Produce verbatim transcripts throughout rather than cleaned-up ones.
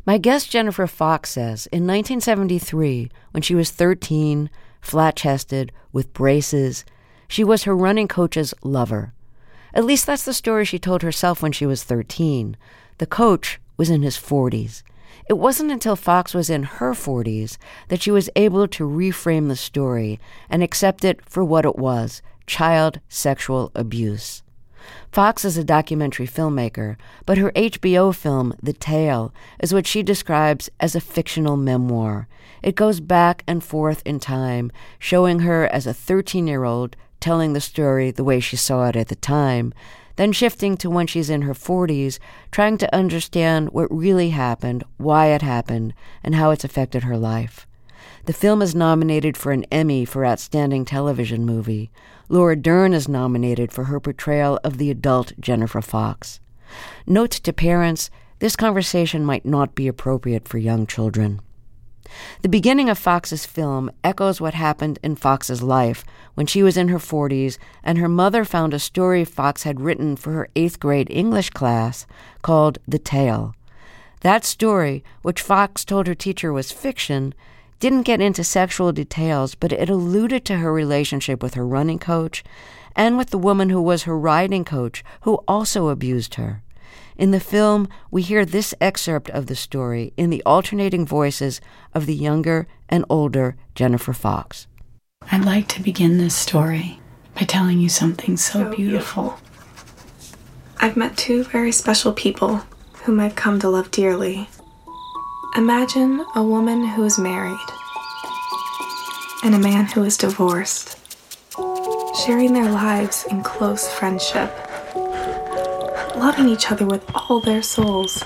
My guest Jennifer Fox says in nineteen seventy-three, when she was thirteen, flat-chested, with braces, she was her running coach's lover. At least that's the story she told herself when she was thirteen. The coach was in his forties. It wasn't until Fox was in her forties that she was able to reframe the story and accept it for what it was, child sexual abuse. Fox is a documentary filmmaker, but her H B O film, The Tale, is what she describes as a fictional memoir. It goes back and forth in time, showing her as a thirteen-year-old telling the story the way she saw it at the time, then shifting to when she's in her forties, trying to understand what really happened, why it happened, and how it's affected her life. The film is nominated for an Emmy for Outstanding Television Movie. Laura Dern is nominated for her portrayal of the adult Jennifer Fox. Note to parents, this conversation might not be appropriate for young children. The beginning of Fox's film echoes what happened in Fox's life when she was in her forties and her mother found a story Fox had written for her eighth grade English class called The Tale. That story, which Fox told her teacher was fiction, didn't get into sexual details, but it alluded to her relationship with her running coach and with the woman who was her riding coach, who also abused her. In the film, we hear this excerpt of the story in the alternating voices of the younger and older Jennifer Fox. I'd like to begin this story by telling you something so, so beautiful. beautiful. I've met two very special people whom I've come to love dearly. Imagine a woman who is married and a man who is divorced, sharing their lives in close friendship, loving each other with all their souls,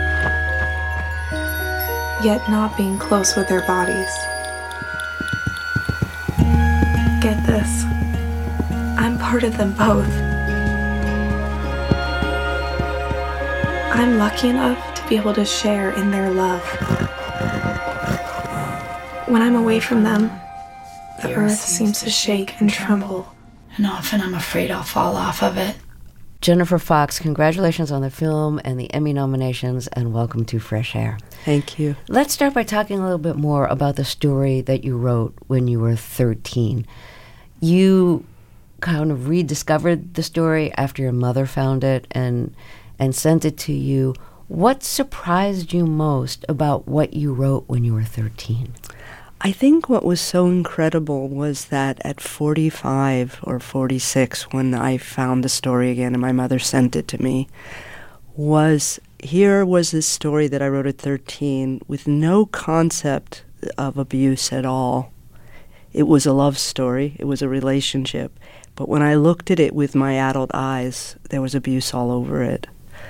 yet not being close with their bodies. Get this, I'm part of them both. I'm lucky enough to be able to share in their love. When I'm away from them, the, the earth, earth seems to shake and tremble. And often I'm afraid I'll fall off of it. Jennifer Fox, congratulations on the film and the Emmy nominations, and welcome to Fresh Air. Thank you. Let's start by talking a little bit more about the story that you wrote when you were thirteen. You kind of rediscovered the story after your mother found it and and sent it to you. What surprised you most about what you wrote when you were thirteen? I think what was so incredible was that at forty-five or forty-six, when I found the story again and my mother sent it to me, was here was this story that I wrote at thirteen with no concept of abuse at all. It was a love story. It was a relationship. But when I looked at it with my adult eyes, there was abuse all over it.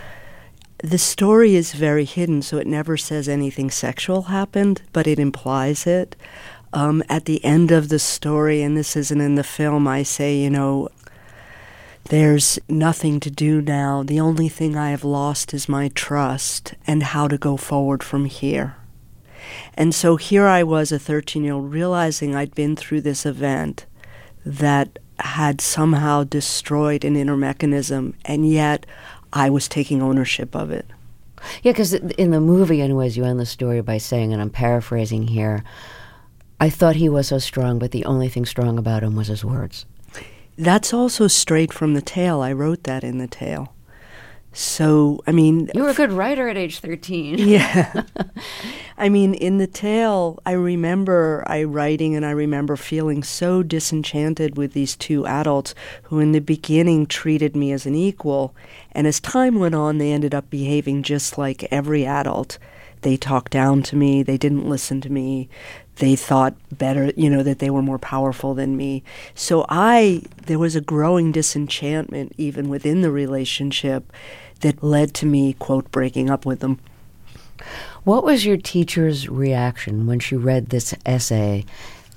The story is very hidden, so it never says anything sexual happened, but it implies it. Um, at the end of the story, and this isn't in the film, I say, you know, there's nothing to do now. The only thing I have lost is my trust and how to go forward from here. And so here I was, a thirteen-year-old, realizing I'd been through this event that had somehow destroyed an inner mechanism, and yet I was taking ownership of it. Yeah, because in the movie, anyways, you end the story by saying, and I'm paraphrasing here, I thought he was so strong, but the only thing strong about him was his words. That's also straight from The Tale. I wrote that in The Tale. So, I mean... You were a good writer at age thirteen. Yeah. I mean, in The Tale, I remember I writing and I remember feeling so disenchanted with these two adults who in the beginning treated me as an equal. And as time went on, they ended up behaving just like every adult. They talked down to me. They didn't listen to me. They thought better, you know, that they were more powerful than me. So I, there was a growing disenchantment even within the relationship that led to me, quote, breaking up with them. What was your teacher's reaction when she read this essay?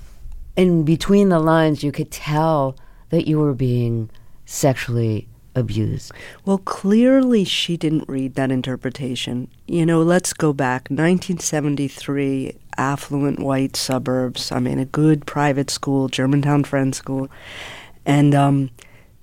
In between the lines, you could tell that you were being sexually abused. Well, clearly she didn't read that interpretation. You know, let's go back. nineteen seventy-three, affluent white suburbs. I'm in a good private school, Germantown Friends School. And um,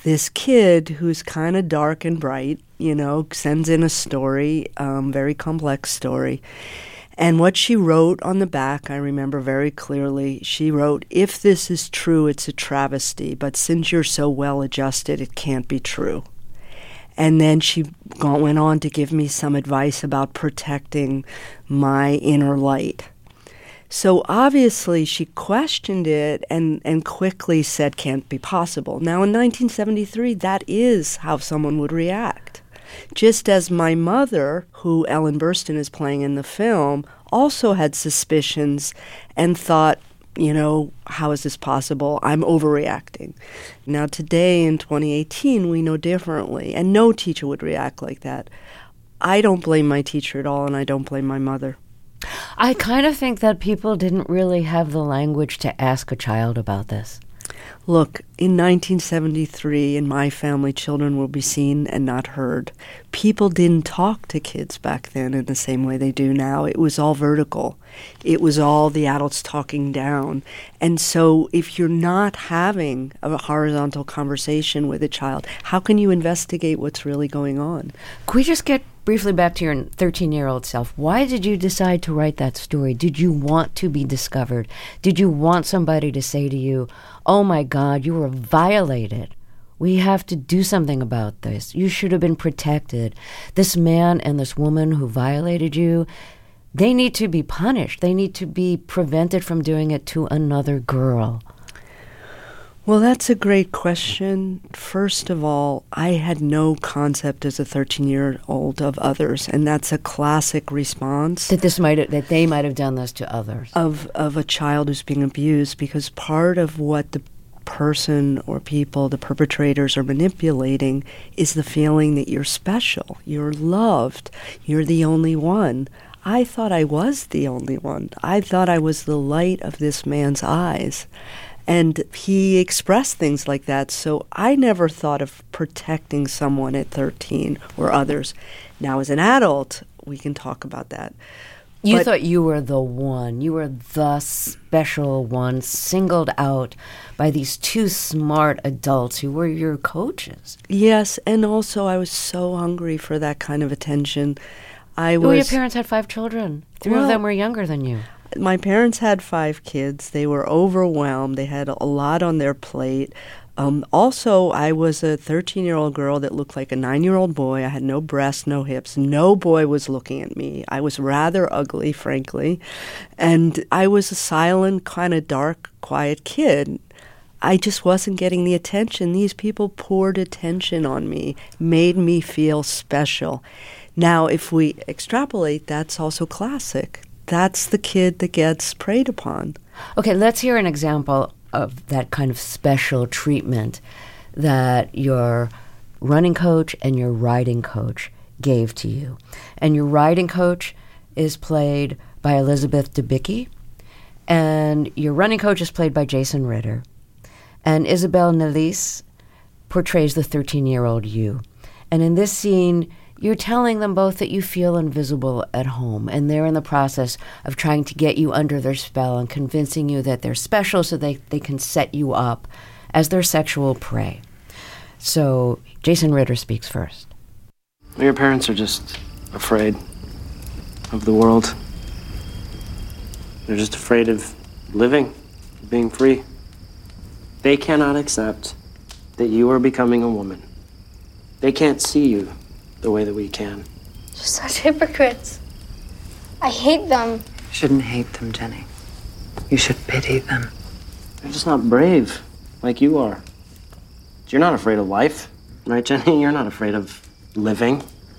this kid who's kind of dark and bright, you know, sends in a story, um, very complex story. And what she wrote on the back, I remember very clearly, she wrote, "If this is true, it's a travesty, but since you're so well adjusted, it can't be true." And then she go- went on to give me some advice about protecting my inner light. So obviously she questioned it and, and quickly said, "Can't be possible." Now in nineteen seventy-three, that is how someone would react. Just as my mother, who Ellen Burstyn is playing in the film, also had suspicions and thought, you know, how is this possible? I'm overreacting. Now today in twenty eighteen, we know differently, and no teacher would react like that. I don't blame my teacher at all, and I don't blame my mother. I kind of think that people didn't really have the language to ask a child about this. Look, in nineteen seventy-three, in my family, children will be seen and not heard. People didn't talk to kids back then in the same way they do now. It was all vertical. It was all the adults talking down. And so if you're not having a horizontal conversation with a child, how can you investigate what's really going on? Could we just get briefly back to your thirteen-year-old self? Why did you decide to write that story? Did you want to be discovered? Did you want somebody to say to you, "Oh my God, you were violated. We have to do something about this. You should have been protected. This man and this woman who violated you, they need to be punished. They need to be prevented from doing it to another girl"? Well, that's a great question. First of all, I had no concept as a thirteen-year-old of others, and that's a classic response. That this might that they might have done this to others. Of of a child who's being abused, because part of what the person or people, the perpetrators, are manipulating is the feeling that you're special, you're loved, you're the only one. I thought I was the only one. I thought I was the light of this man's eyes. And he expressed things like that, so I never thought of protecting someone at thirteen or others. Now, as an adult, we can talk about that. You But thought you were the one. You were the special one, singled out by these two smart adults who were your coaches. Yes, and also I was so hungry for that kind of attention. I was. Well, your parents had five children. Three Well, of them were younger than you. My parents had five kids. They were overwhelmed. They had a lot on their plate. Um, also, I was a thirteen-year-old girl that looked like a nine-year-old boy. I had no breasts, no hips. No boy was looking at me. I was rather ugly, frankly. And I was a silent, kind of dark, quiet kid. I just wasn't getting the attention. These people poured attention on me, made me feel special. Now, if we extrapolate, that's also classic. That's the kid that gets preyed upon. Okay, let's hear an example of that kind of special treatment that your running coach and your riding coach gave to you. And your riding coach is played by Elizabeth Debicki, and your running coach is played by Jason Ritter. And Isabel Nellis portrays the thirteen-year-old you. And in this scene, you're telling them both that you feel invisible at home, and they're in the process of trying to get you under their spell and convincing you that they're special so they, they can set you up as their sexual prey. So Jason Ritter speaks first. Your parents are just afraid of the world. They're just afraid of living, being free. They cannot accept that you are becoming a woman. They can't see you the way that we can. They're such hypocrites. I hate them. You shouldn't hate them, Jenny. You should pity them. They're just not brave like you are. You're not afraid of life, right, Jenny? You're not afraid of living.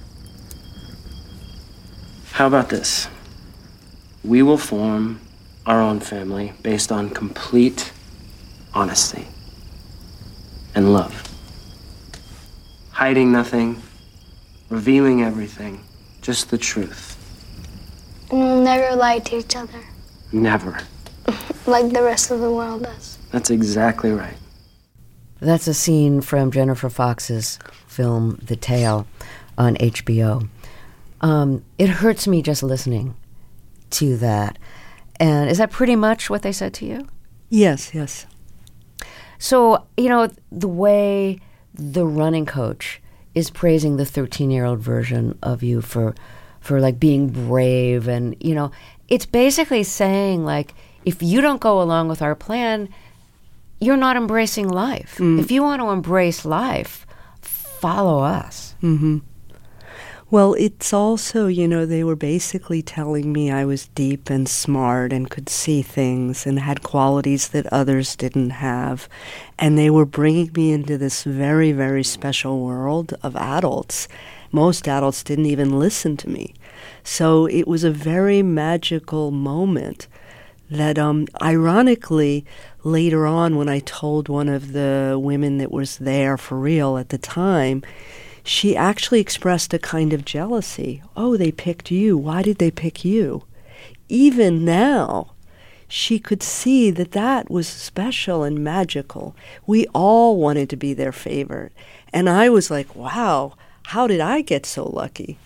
How about this? We will form our own family based on complete honesty and love. Hiding nothing, revealing everything, just the truth. And we'll never lie to each other. Never. Like the rest of the world does. That's exactly right. That's a scene from Jennifer Fox's film The Tale on H B O. Um, it hurts me just listening to that. And is that pretty much what they said to you? Yes, yes. So, you know, the way the running coach is praising the thirteen-year-old version of you for, for like being brave, and you know, it's basically saying like, if you don't go along with our plan, you're not embracing life. Mm. If you want to embrace life, follow us. Mm-hmm. Well, it's also, you know, they were basically telling me I was deep and smart and could see things and had qualities that others didn't have. And they were bringing me into this very, very special world of adults. Most adults didn't even listen to me. So it was a very magical moment that, um, ironically, later on when I told one of the women that was there for real at the time, she actually expressed a kind of jealousy. Oh, they picked you. Why did they pick you? Even now, she could see that that was special and magical. We all wanted to be their favorite. And I was like, wow, how did I get so lucky?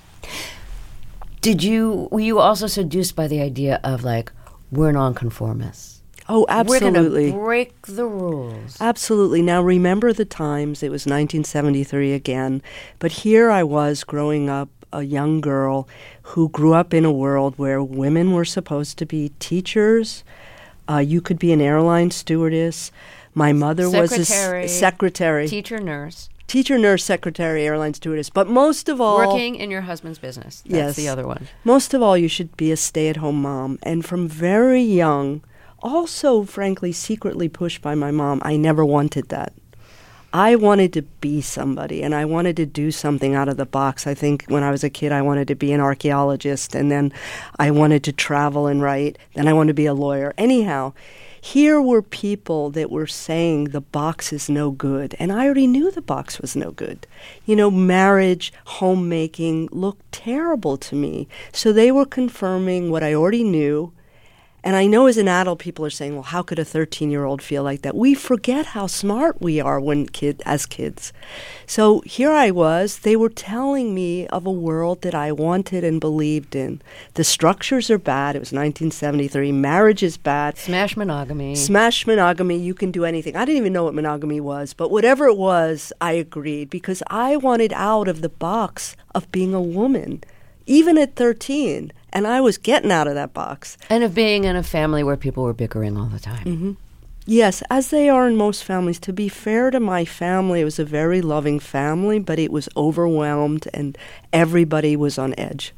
Did you, were you also seduced by the idea of like, we're nonconformists? Oh, absolutely. We're going to break the rules. Absolutely. Now, remember the times. It was nineteen seventy-three again. But here I was growing up, a young girl who grew up in a world where women were supposed to be teachers. Uh, you could be an airline stewardess. My mother secretary, was a s- secretary. Teacher, nurse. Teacher, nurse, secretary, airline stewardess. But most of all... working in your husband's business. That's yes, the other one. Most of all, you should be a stay-at-home mom. And from very young... also, frankly, secretly pushed by my mom, I never wanted that. I wanted to be somebody, and I wanted to do something out of the box. I think when I was a kid, I wanted to be an archaeologist, and then I wanted to travel and write, then I wanted to be a lawyer. Anyhow, here were people that were saying the box is no good, and I already knew the box was no good. You know, marriage, homemaking looked terrible to me. So they were confirming what I already knew. And I know as an adult, people are saying, well, how could a thirteen-year-old feel like that? We forget how smart we are when kid, as kids. So here I was. They were telling me of a world that I wanted and believed in. The structures are bad. It was nineteen seventy-three. Marriage is bad. Smash monogamy. Smash monogamy. You can do anything. I didn't even know what monogamy was. But whatever it was, I agreed because I wanted out of the box of being a woman, even at thirteen. And I was getting out of that box. And of being in a family where people were bickering all the time. Mm-hmm. Yes, as they are in most families. To be fair to my family, it was a very loving family, but it was overwhelmed and everybody was on edge.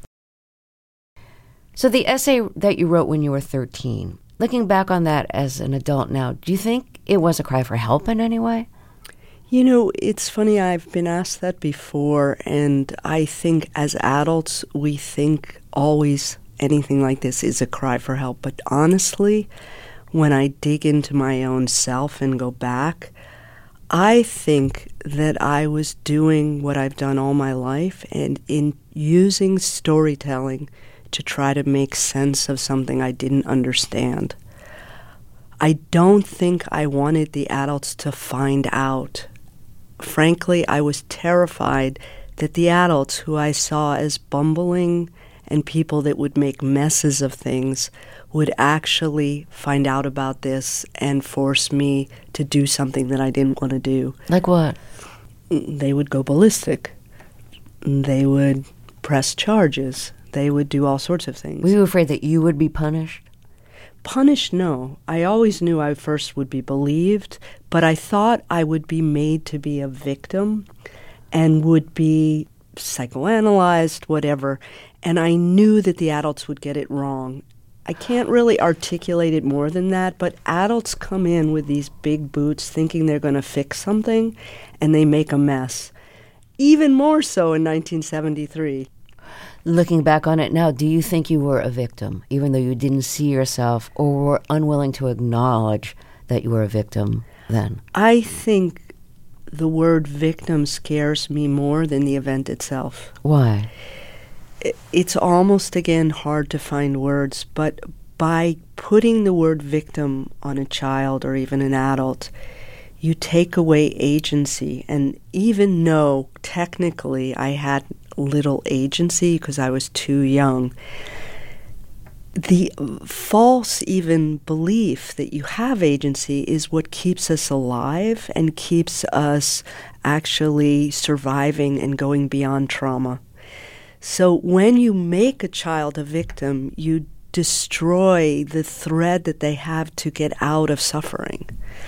So the essay that you wrote when you were thirteen, looking back on that as an adult now, do you think it was a cry for help in any way? You know, it's funny, I've been asked that before, and I think as adults, we think always anything like this is a cry for help. But honestly, when I dig into my own self and go back, I think that I was doing what I've done all my life and in using storytelling to try to make sense of something I didn't understand. I don't think I wanted the adults to find out. Frankly, I was terrified that the adults who I saw as bumbling and people that would make messes of things would actually find out about this and force me to do something that I didn't want to do. Like what? They would go ballistic. They would press charges. They would do all sorts of things. Were you afraid that you would be punished? Punished, no. I always knew I first would be believed, but I thought I would be made to be a victim and would be psychoanalyzed, whatever. And I knew that the adults would get it wrong. I can't really articulate it more than that, but adults come in with these big boots thinking they're going to fix something, and they make a mess. Even more so in nineteen seventy-three. Looking back on it now, do you think you were a victim, even though you didn't see yourself or were unwilling to acknowledge that you were a victim then? I think the word victim scares me more than the event itself. Why? It's almost, again, hard to find words, but by putting the word victim on a child or even an adult, you take away agency. And even though technically I had little agency because I was too young, the false even belief that you have agency is what keeps us alive and keeps us actually surviving and going beyond trauma. So when you make a child a victim, you destroy the thread that they have to get out of suffering.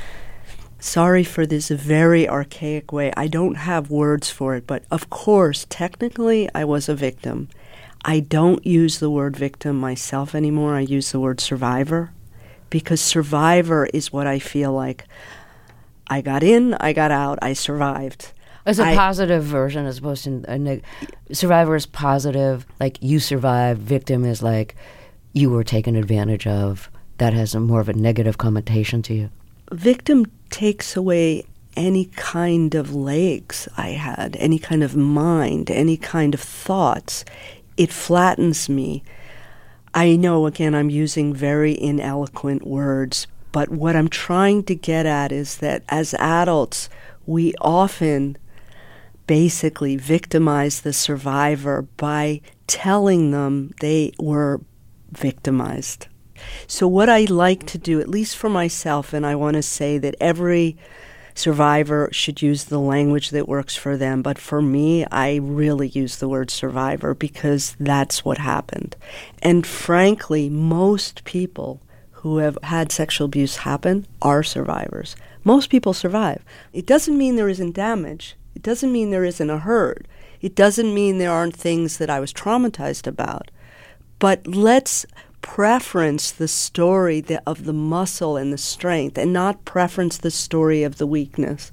Sorry for this very archaic way. I don't have words for it, but of course, technically, I was a victim. I don't use the word victim myself anymore. I use the word survivor, because survivor is what I feel like. I got in, I got out, I survived. As a I, positive version as opposed to a neg- survivor is positive, like you survived. Victim is like you were taken advantage of. That has a more of a negative connotation to you. Victim takes away any kind of legs I had, any kind of mind, any kind of thoughts. It flattens me. I know, again, I'm using very ineloquent words, but what I'm trying to get at is that as adults, we often basically victimize the survivor by telling them they were victimized. So what I like to do, at least for myself, and I want to say that every survivor should use the language that works for them, but for me, I really use the word survivor because that's what happened. And frankly, most people who have had sexual abuse happen are survivors. Most people survive. It doesn't mean there isn't damage. It doesn't mean there isn't a hurt. It doesn't mean there aren't things that I was traumatized about. But let's preference the story the, of the muscle and the strength, and not preference the story of the weakness.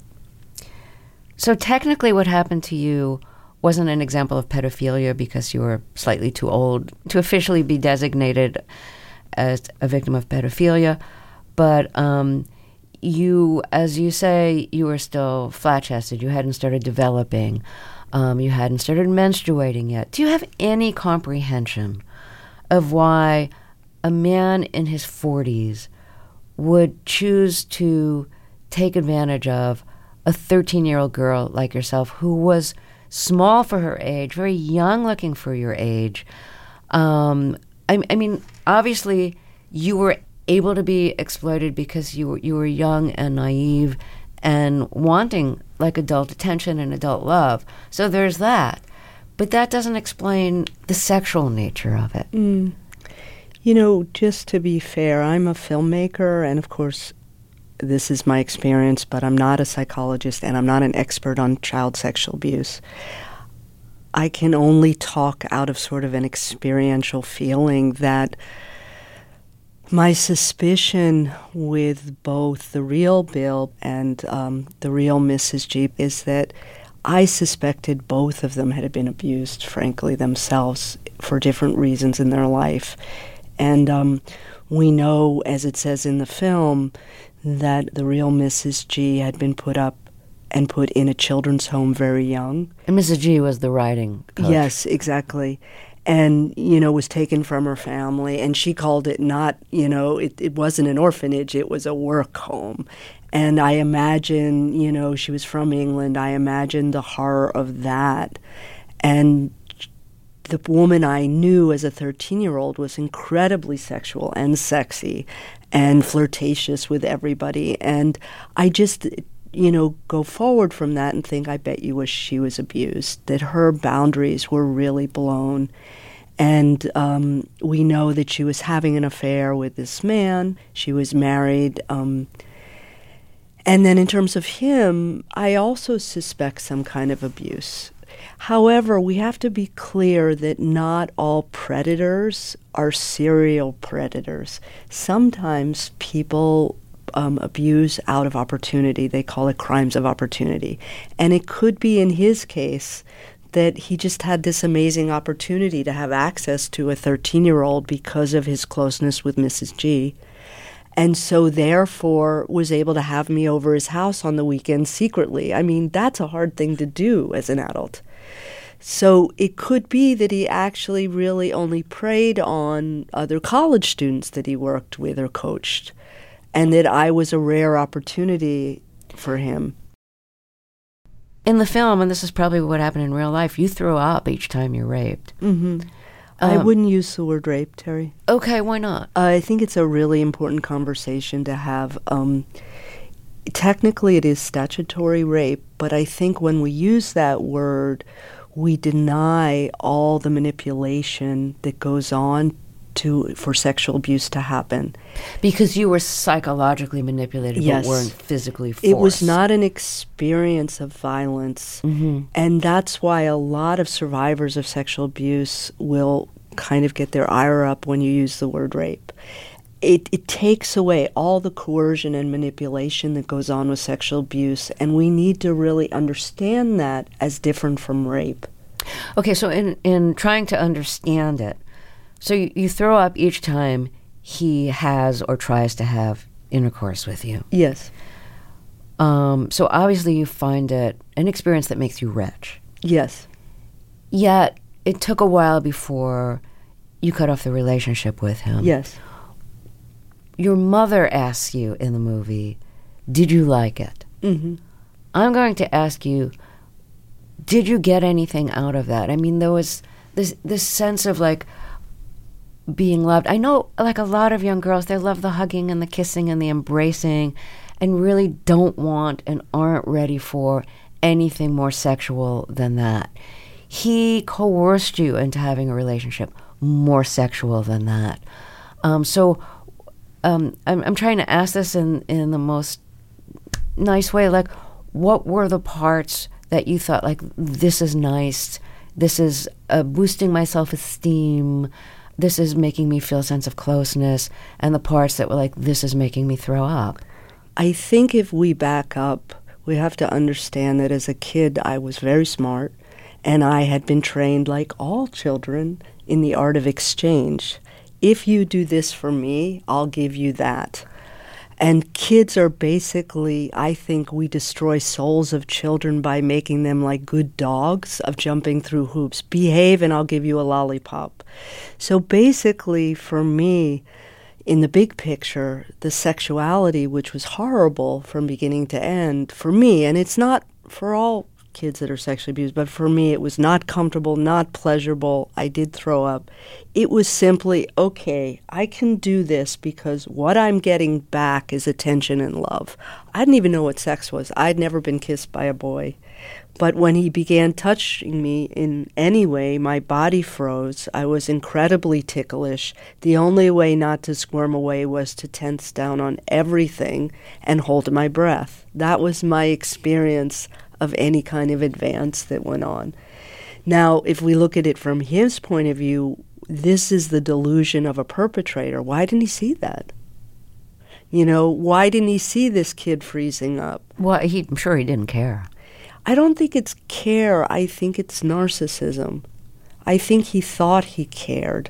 So technically what happened to you wasn't an example of pedophilia because you were slightly too old to officially be designated as a victim of pedophilia, but um, you, as you say, you were still flat-chested. You hadn't started developing. Um, you hadn't started menstruating yet. Do you have any comprehension of why a man in his forties would choose to take advantage of a thirteen-year-old girl like yourself who was small for her age, very young looking for your age? Um, I, I mean, obviously you were able to be exploited because you were, you were young and naive and wanting like adult attention and adult love. So there's that. But that doesn't explain the sexual nature of it. Mm. You know, just to be fair, I'm a filmmaker, and of course, this is my experience, but I'm not a psychologist, and I'm not an expert on child sexual abuse. I can only talk out of sort of an experiential feeling that my suspicion with both the real Bill and um, the real Missus G is that I suspected both of them had been abused, frankly, themselves for different reasons in their life. And um, we know, as it says in the film, that the real Missus G had been put up and put in a children's home very young. And Missus G was the riding coach. Yes, exactly. And, you know, was taken from her family. And she called it not, you know, it, it wasn't an orphanage, it was a work home. And I imagine, you know, she was from England. I imagine the horror of that. And the woman I knew as a thirteen-year-old was incredibly sexual and sexy and flirtatious with everybody. And I just, you know, go forward from that and think, I bet you wish she was abused, that her boundaries were really blown. And um, we know that she was having an affair with this man. She was married. Um, and then in terms of him, I also suspect some kind of abuse. However, we have to be clear that not all predators are serial predators. Sometimes people um, abuse out of opportunity. They call it crimes of opportunity. And it could be in his case that he just had this amazing opportunity to have access to a thirteen-year-old because of his closeness with Missus G. And so therefore was able to have me over his house on the weekend secretly. I mean, that's a hard thing to do as an adult. So it could be that he actually really only preyed on other college students that he worked with or coached, and that I was a rare opportunity for him. In the film, and this is probably what happened in real life, you throw up each time you're raped. Mm-hmm. I Um, wouldn't use the word rape, Terry. Okay, why not? I think it's a really important conversation to have. Um, technically, it is statutory rape, but I think when we use that word, we deny all the manipulation that goes on to for sexual abuse to happen. Because you were psychologically manipulated Yes. but weren't physically forced. It was not an experience of violence. Mm-hmm. And that's why a lot of survivors of sexual abuse will kind of get their ire up when you use the word rape. It, it takes away all the coercion and manipulation that goes on with sexual abuse, and we need to really understand that as different from rape. Okay, so in, in trying to understand it, so you, you throw up each time he has or tries to have intercourse with you. Yes. Um, so obviously you find it an experience that makes you wretch. Yes. Yet it took a while before you cut off the relationship with him. Yes. Your mother asks you in the movie, did you like it? Mm-hmm. I'm going to ask you, did you get anything out of that? I mean, there was this this sense of like being loved. I know like a lot of young girls, they love the hugging and the kissing and the embracing and really don't want and aren't ready for anything more sexual than that. He coerced you into having a relationship more sexual than that. Um, so um, I'm, I'm trying to ask this in, in the most nice way. Like, what were the parts that you thought, like, this is nice, this is uh, boosting my self-esteem, this is making me feel a sense of closeness, and the parts that were like, this is making me throw up? I think if we back up, we have to understand that as a kid, I was very smart, and I had been trained, like all children, in the art of exchange. If you do this for me, I'll give you that. And kids are basically, I think we destroy souls of children by making them like good dogs of jumping through hoops. Behave and I'll give you a lollipop. So basically, for me, in the big picture, the sexuality, which was horrible from beginning to end, for me, and it's not for all kids that are sexually abused, but for me, it was not comfortable, not pleasurable. I did throw up. It was simply, okay, I can do this because what I'm getting back is attention and love. I didn't even know what sex was. I'd never been kissed by a boy. But when he began touching me in any way, my body froze. I was incredibly ticklish. The only way not to squirm away was to tense down on everything and hold my breath. That was my experience of any kind of advance that went on. Now, if we look at it from his point of view, this is the delusion of a perpetrator. Why didn't he see that? You know, why didn't he see this kid freezing up? Well, he, I'm sure he didn't care. I don't think it's care. I think it's narcissism. I think he thought he cared.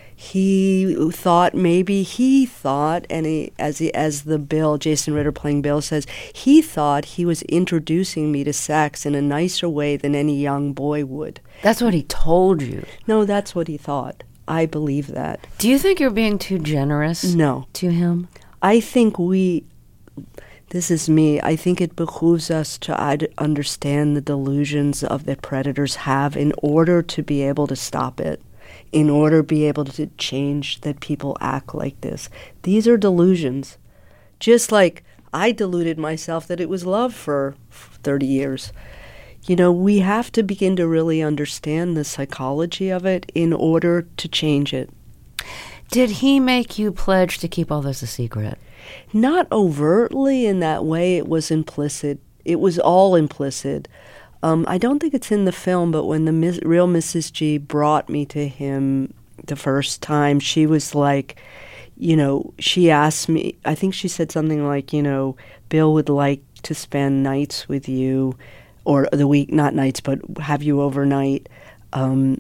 He thought maybe he thought, and he, as he, as the Bill, Jason Ritter playing Bill says, he thought he was introducing me to sex in a nicer way than any young boy would. That's what he told you. No, that's what he thought. I believe that. Do you think you're being too generous No. to him? I think we, this is me, I think it behooves us to ad- understand the delusions of that predators have in order to be able to stop it. In order to be able to change that people act like this. These are delusions. Just like I deluded myself that it was love for thirty years. You know, we have to begin to really understand the psychology of it in order to change it. Did he make you pledge to keep all this a secret? Not overtly in that way. It was implicit. It was all implicit. Um, I don't think it's in the film, but when the Miss, real Missus G brought me to him the first time, she was like, you know, she asked me, I think she said something like, you know, Bill would like to spend nights with you, or the week, not nights, but have you overnight. Um,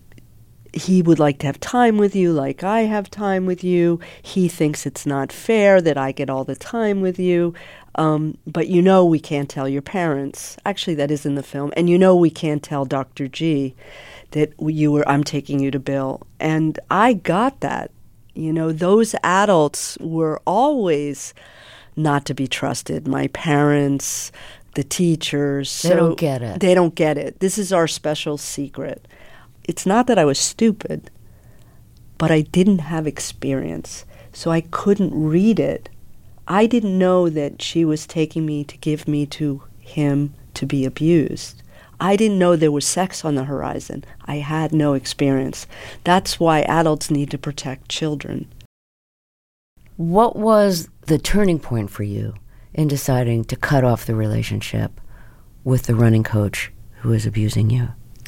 he would like to have time with you like I have time with you. He thinks it's not fair that I get all the time with you. Um, but you know we can't tell your parents. Actually, that is in the film. And you know we can't tell Doctor G that you were, I'm taking you to Bill. And I got that. You know, those adults were always not to be trusted. My parents, the teachers. They so don't get it. They don't get it. This is our special secret. It's not that I was stupid. but I didn't have experience, so I couldn't read it. I didn't know that she was taking me to give me to him to be abused. I didn't know there was sex on the horizon. I had no experience. That's why adults need to protect children. What was the turning point for you in deciding to cut off the relationship with the running coach who was abusing you?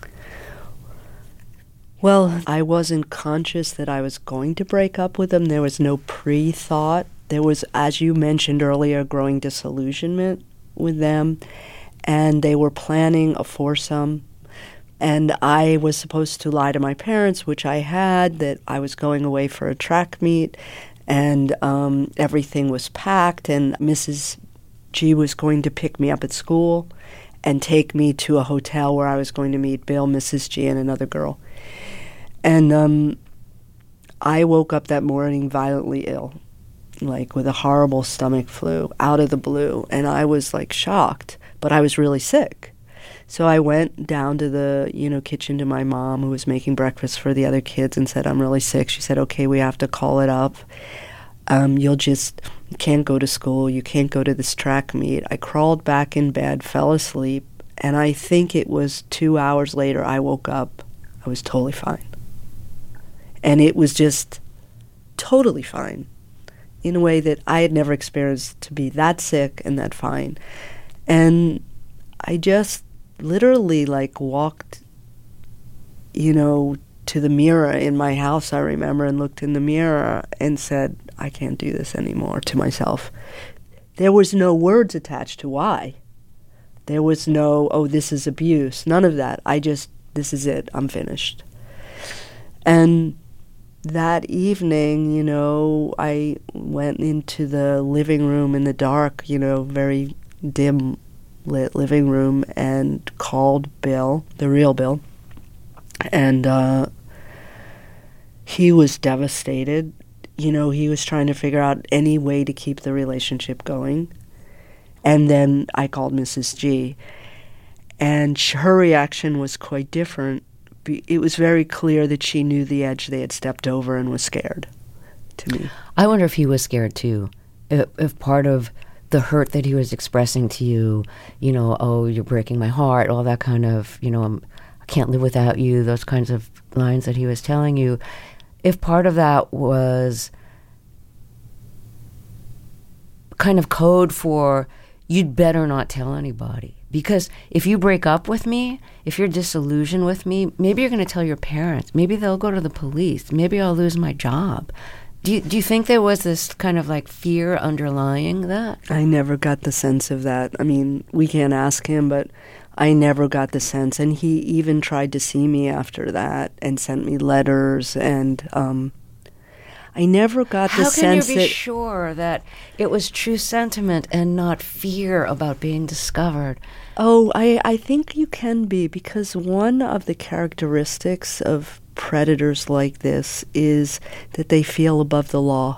Well, I wasn't conscious that I was going to break up with him. There was no pre-thought. There was, as you mentioned earlier, growing disillusionment with them. And they were planning a foursome. And I was supposed to lie to my parents, which I had, that I was going away for a track meet. And um, everything was packed. And Missus G was going to pick me up at school and take me to a hotel where I was going to meet Bill, Missus G, and another girl. And um, I woke up that morning violently ill, like with a horrible stomach flu, out of the blue. And I was like shocked, but I was really sick. So I went down to the, you know, kitchen to my mom, who was making breakfast for the other kids, and said, I'm really sick. She said, okay, we have to call it up. Um, you'll just, you can't go to school. You can't go to this track meet. I crawled back in bed, fell asleep, and I think it was two hours later I woke up. I was totally fine. And it was just totally fine in a way that I had never experienced, to be that sick and that fine. And I just literally like walked, you know, to the mirror in my house, I remember, and looked in the mirror and said, I can't do this anymore, to myself. There was no words attached to why. There was no, oh, this is abuse. None of that. I just, this is it. I'm finished. And that evening, you know, I went into the living room in the dark, you know, very dim lit living room, and called Bill, the real Bill. And uh, he was devastated. You know, he was trying to figure out any way to keep the relationship going. And then I called Missus G. And her reaction was quite different. It was very clear that she knew the edge they had stepped over and was scared, to me. I wonder if he was scared too. If, if part of the hurt that he was expressing to you, you know, oh, you're breaking my heart, all that kind of, you know, I'm, I can't live without you, those kinds of lines that he was telling you, if part of that was kind of code for you'd better not tell anybody. Because if you break up with me, if you're disillusioned with me, maybe you're going to tell your parents. Maybe they'll go to the police. Maybe I'll lose my job. Do you, do you think there was this kind of like fear underlying that? I never got the sense of that. I mean, we can't ask him, but I never got the sense. And he even tried to see me after that and sent me letters. And um, I never got the sense that... How can you be sure that it was true sentiment and not fear about being discovered? Oh, I, I think you can be, because one of the characteristics of predators like this is that they feel above the law.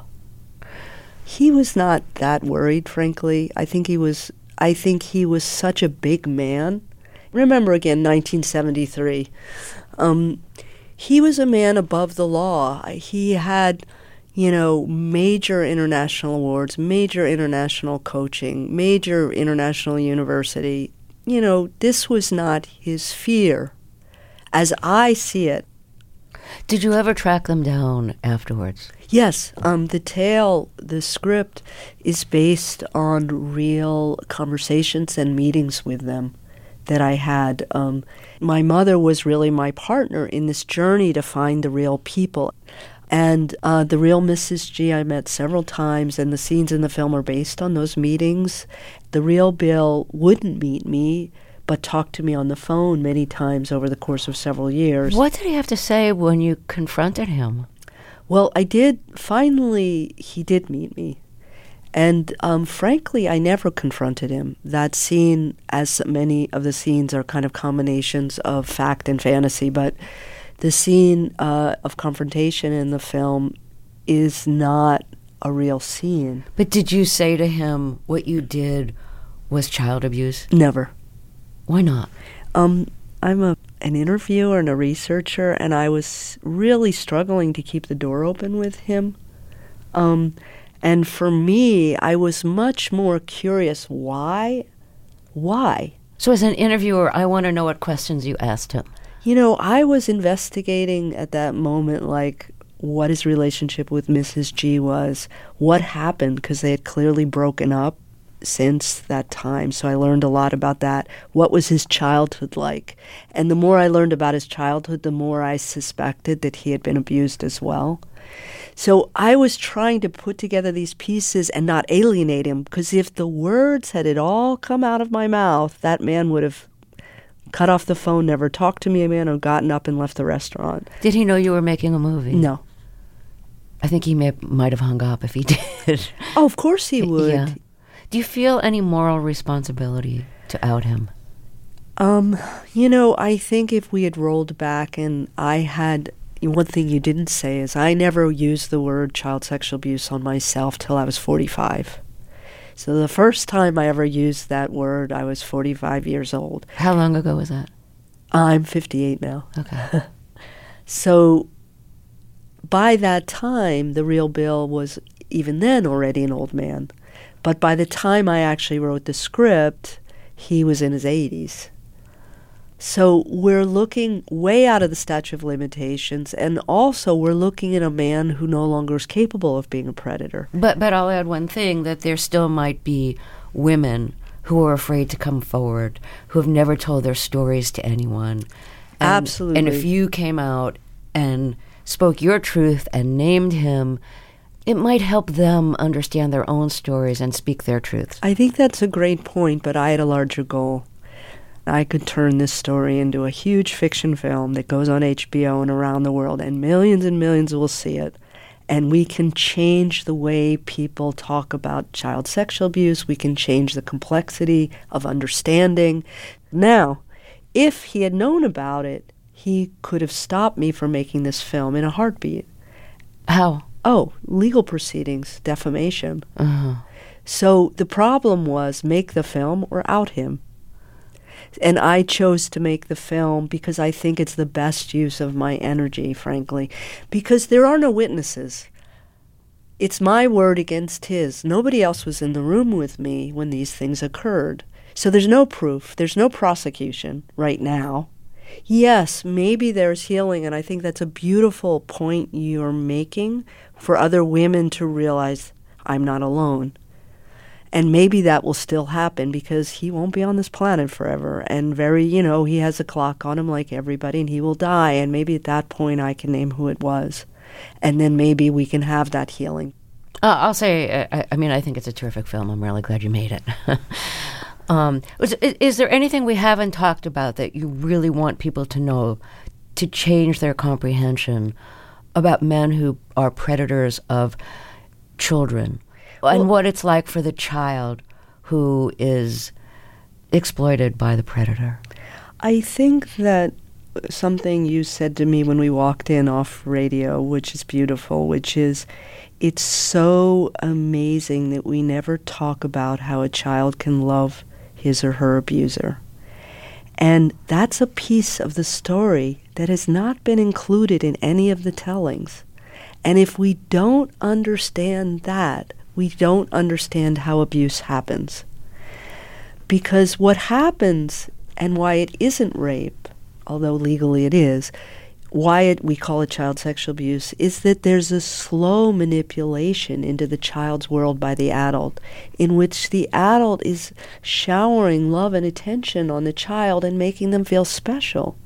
He was not that worried, frankly. I think he was I think he was such a big man. Remember again, nineteen seventy-three. Um, he was a man above the law. He had, you know, major international awards, major international coaching, major international university. You know, this was not his fear, as I see it. Did you ever track them down afterwards? Yes. Um, the tale, the script, is based on real conversations and meetings with them that I had. Um, my mother was really my partner in this journey to find the real people. And uh, the real Missus G I met several times, and the scenes in the film are based on those meetings. The real Bill wouldn't meet me, but talked to me on the phone many times over the course of several years. What did he have to say when you confronted him? Well, I did, finally, he did meet me. And um, frankly, I never confronted him. That scene, as many of the scenes are kind of combinations of fact and fantasy, but the scene uh, of confrontation in the film is not a real scene. But did you say to him what you did was child abuse? Never. Why not? Um, I'm a an interviewer and a researcher, and I was really struggling to keep the door open with him. Um, and for me, I was much more curious. Why? Why? So as an interviewer, I want to know what questions you asked him. You know, I was investigating at that moment, like, what his relationship with Missus G was, what happened, because they had clearly broken up since that time. So I learned a lot about that. What was his childhood like? And the more I learned about his childhood, the more I suspected that he had been abused as well. So I was trying to put together these pieces and not alienate him, because if the words had it all come out of my mouth, that man would have cut off the phone, never talked to me again, or gotten up and left the restaurant. Did he know you were making a movie? No. I think he may, might have hung up if he did. Oh, of course he would. Yeah. Do you feel any moral responsibility to out him? Um, you know, I think if we had rolled back and I had... One thing you didn't say is I never used the word child sexual abuse on myself till I was forty-five. So the first time I ever used that word, I was forty-five years old. How long ago was that? I'm fifty-eight now. Okay. So by that time, the real Bill was even then already an old man. But by the time I actually wrote the script, he was in his eighties. So we're looking way out of the statute of limitations, and also we're looking at a man who no longer is capable of being a predator. But but I'll add one thing, that there still might be women who are afraid to come forward, who have never told their stories to anyone. And, Absolutely. And if you came out and spoke your truth and named him, it might help them understand their own stories and speak their truths. I think that's a great point, but I had a larger goal. I could turn this story into a huge fiction film that goes on H B O and around the world, and millions and millions will see it. And we can change the way people talk about child sexual abuse. We can change the complexity of understanding. Now, if he had known about it, he could have stopped me from making this film in a heartbeat. How? Oh, legal proceedings, defamation. Uh-huh. So the problem was make the film or out him. And I chose to make the film because I think it's the best use of my energy, frankly, because there are no witnesses. It's my word against his. Nobody else was in the room with me when these things occurred. So there's no proof. There's no prosecution right now. Yes, maybe there's healing, and I think that's a beautiful point you're making for other women to realize I'm not alone. And maybe that will still happen because he won't be on this planet forever. And very, you know, he has a clock on him like everybody, and he will die. And maybe at that point I can name who it was. And then maybe we can have that healing. Uh, I'll say, I, I mean, I think it's a terrific film. I'm really glad you made it. um, is, is there anything we haven't talked about that you really want people to know to change their comprehension about men who are predators of children? And well, what it's like for the child who is exploited by the predator? I think that something you said to me when we walked in off radio, which is beautiful, which is it's so amazing that we never talk about how a child can love his or her abuser. And that's a piece of the story that has not been included in any of the tellings. And if we don't understand that, we don't understand how abuse happens. Because what happens, and why it isn't rape, although legally it is, why it, we call it child sexual abuse, is that there's a slow manipulation into the child's world by the adult, in which the adult is showering love and attention on the child and making them feel special.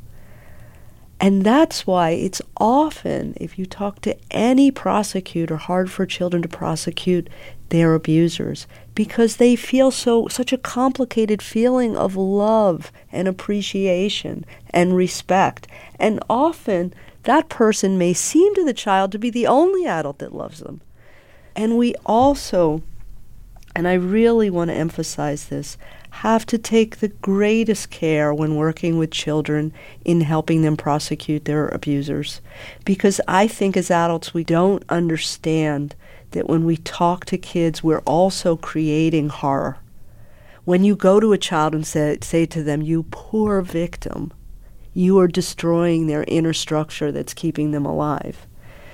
And that's why it's often, if you talk to any prosecutor, hard for children to prosecute their abusers, because they feel so such a complicated feeling of love and appreciation and respect. And often that person may seem to the child to be the only adult that loves them. And we also, and I really want to emphasize this, have to take the greatest care when working with children in helping them prosecute their abusers. Because I think as adults we don't understand that when we talk to kids we're also creating horror. When you go to a child and say, say to them, "You poor victim," you are destroying their inner structure that's keeping them alive.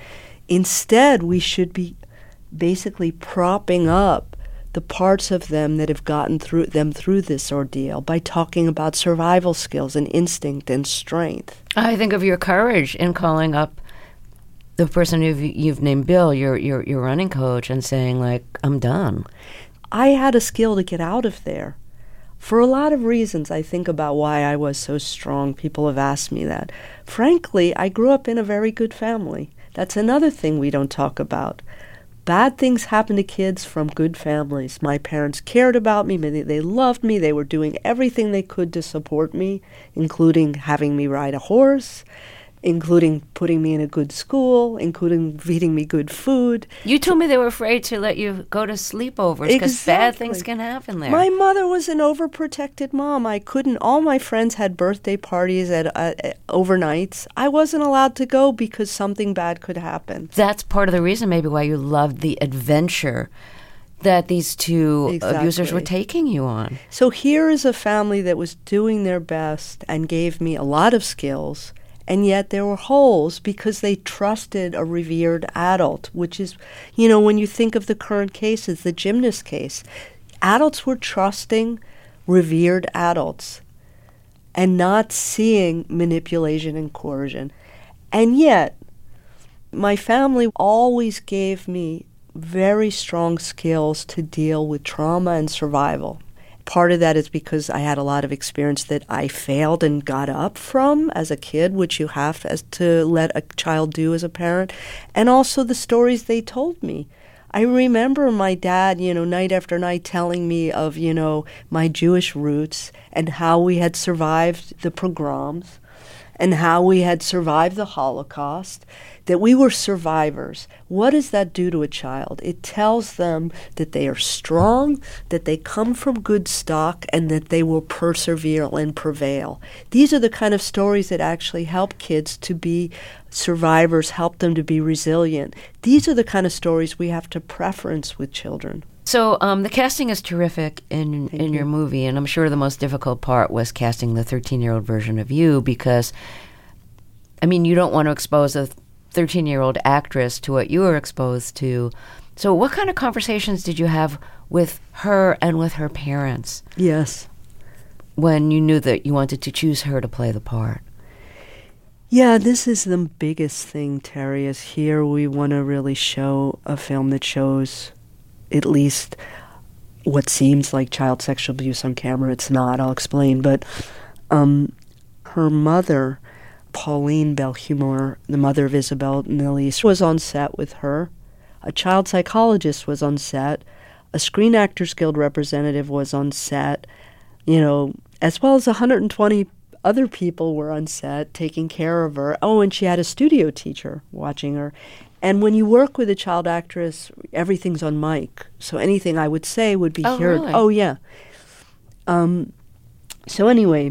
Instead, we should be basically propping up the parts of them that have gotten through them through this ordeal by talking about survival skills and instinct and strength. I think of your courage in calling up the person you've, you've named Bill, your, your your running coach, and saying, like, I'm done. I had a skill to get out of there. For a lot of reasons, I think about why I was so strong. People have asked me that. Frankly, I grew up in a very good family. That's another thing we don't talk about. Bad things happen to kids from good families. My parents cared about me. They loved me. They were doing everything they could to support me, including having me ride a horse, including putting me in a good school, including feeding me good food. You told me they were afraid to let you go to sleepovers because Exactly. bad things can happen there. My mother was an overprotected mom. I couldn't, all my friends had birthday parties at uh, overnights. I wasn't allowed to go because something bad could happen. That's part of the reason maybe why you loved the adventure that these two Exactly. abusers were taking you on. So here is a family that was doing their best and gave me a lot of skills. And yet there were holes because they trusted a revered adult, which is, you know, when you think of the current cases, the gymnast case, adults were trusting revered adults and not seeing manipulation and coercion. And yet, my family always gave me very strong skills to deal with trauma and survival. Part of that is because I had a lot of experience that I failed and got up from as a kid, which you have as to let a child do as a parent, and also the stories they told me. I remember my dad, you know, night after night telling me of, you know, my Jewish roots and how we had survived the pogroms and how we had survived the Holocaust, that we were survivors. What does that do to a child? It tells them that they are strong, that they come from good stock, and that they will persevere and prevail. These are the kind of stories that actually help kids to be survivors, help them to be resilient. These are the kind of stories we have to preference with children. So um, the casting is terrific in in your movie, and I'm sure the most difficult part was casting the thirteen-year-old version of you because, I mean, you don't want to expose a thirteen-year-old actress to what you were exposed to. So what kind of conversations did you have with her and with her parents? Yes. When you knew that you wanted to choose her to play the part? Yeah, this is the biggest thing, Terry, is here we want to really show a film that shows at least what seems like child sexual abuse on camera. It's not, I'll explain. But um, her mother, Pauline Belhumeur, the mother of Isabel Nilles, was on set with her. A child psychologist was on set. A Screen Actors Guild representative was on set. You know, as well as one hundred twenty other people were on set taking care of her. Oh, and she had a studio teacher watching her. And when you work with a child actress, everything's on mic. So anything I would say would be oh, heard. Really? Oh, yeah. Um, so anyway,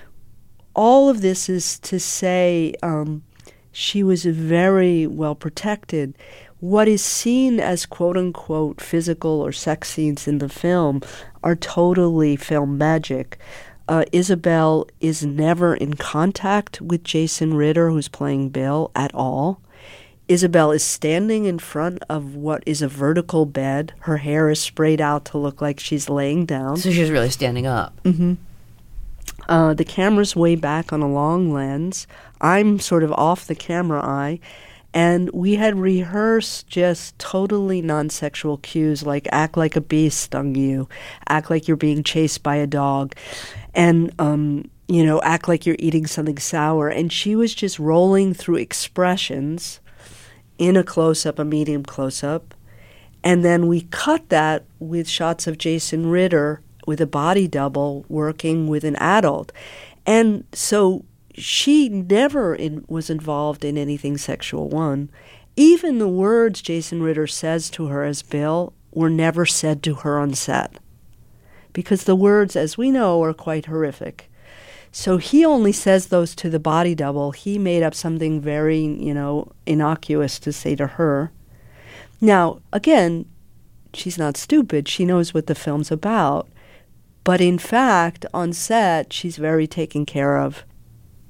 all of this is to say um, she was very well protected. What is seen as quote-unquote physical or sex scenes in the film are totally film magic. Uh, Isabel is never in contact with Jason Ritter, who's playing Bill, at all. Isabel is standing in front of what is a vertical bed. Her hair is sprayed out to look like she's laying down. So she's really standing up. Mm-hmm. Uh, the camera's way back on a long lens. I'm sort of off the camera eye. And we had rehearsed just totally non-sexual cues, like act like a bee stung you, act like you're being chased by a dog, and, um, you know, act like you're eating something sour. And she was just rolling through expressions in a close-up, a medium close-up. And then we cut that with shots of Jason Ritter with a body double working with an adult. And so she never in, was involved in anything sexual, one. Even the words Jason Ritter says to her as Bill were never said to her on set. Because the words, as we know, are quite horrific. So he only says those to the body double. He made up something very, you know, innocuous to say to her. Now, again, she's not stupid. She knows what the film's about. But in fact, on set, she's very taken care of.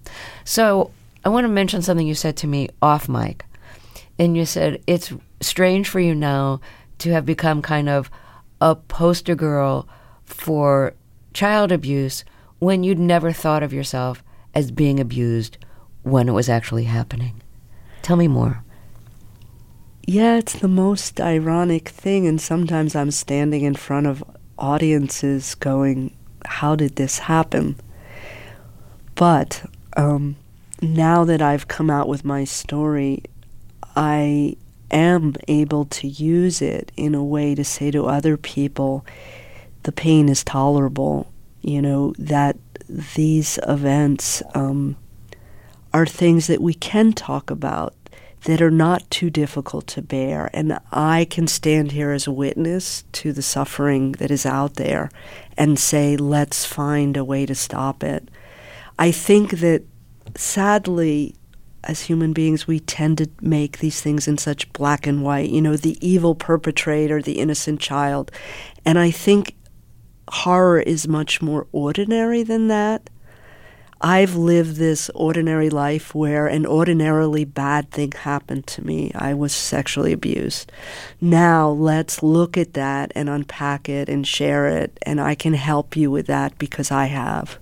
So I want to mention something you said to me off mic. And you said it's strange for you now to have become kind of a poster girl for child abuse when you'd never thought of yourself as being abused when it was actually happening. Tell me more. Yeah, it's the most ironic thing, and sometimes I'm standing in front of audiences going, how did this happen? But um, now that I've come out with my story, I am able to use it in a way to say to other people, the pain is tolerable, you know, that these events um, are things that we can talk about, that are not too difficult to bear. And I can stand here as a witness to the suffering that is out there and say, let's find a way to stop it. I think that, sadly, as human beings, we tend to make these things in such black and white, you know, the evil perpetrator, the innocent child. And I think horror is much more ordinary than that. I've lived this ordinary life where an ordinarily bad thing happened to me. I was sexually abused. Now let's look at that and unpack it and share it, and I can help you with that because I have.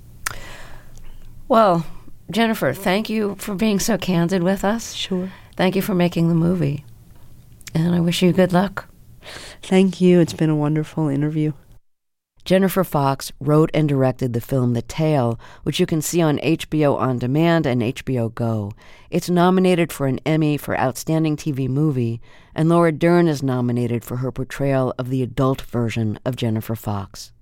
Well, Jennifer, thank you for being so candid with us. Sure. Thank you for making the movie. And I wish you good luck. Thank you. It's been a wonderful interview. Jennifer Fox wrote and directed the film The Tale, which you can see on H B O On Demand and H B O Go. It's nominated for an Emmy for Outstanding T V Movie, and Laura Dern is nominated for her portrayal of the adult version of Jennifer Fox.